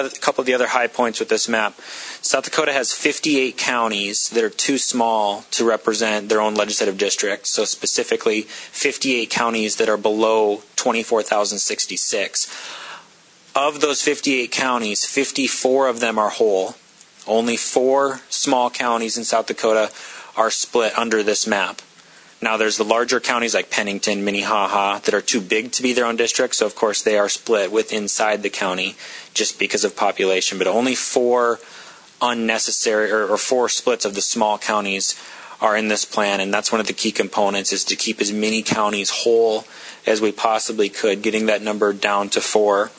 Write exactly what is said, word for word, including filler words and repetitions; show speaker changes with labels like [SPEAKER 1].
[SPEAKER 1] a couple of the other high points with this map. South Dakota has fifty-eight counties that are too small to represent their own legislative districts. So specifically, fifty-eight counties that are below twenty-four thousand sixty-six. Of those fifty-eight counties, fifty-four of them are whole. Only four small counties in South Dakota are split under this map. Now, there's the larger counties like Pennington, Minnehaha, that are too big to be their own district, so of course they are split with inside the county just because of population. But only four unnecessary, or, or four splits of the small counties are in this plan, and that's one of the key components, is to keep as many counties whole as we possibly could, getting that number down to four.